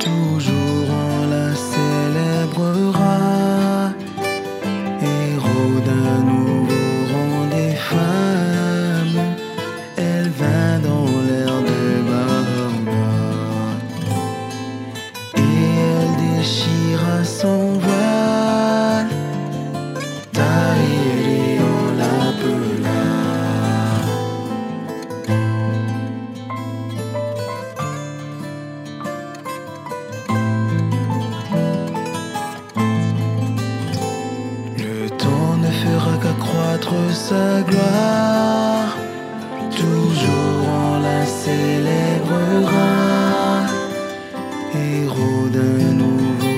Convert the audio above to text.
toujours on la célébrera, héros d'un nouveau rang des femmes. Elle vint dans l'air de Bahama et elle déchira son voile. Tahiri on l'appela. Le temps ne fera qu'accroître sa gloire, toujours on la célébrera, héros d'un nouveau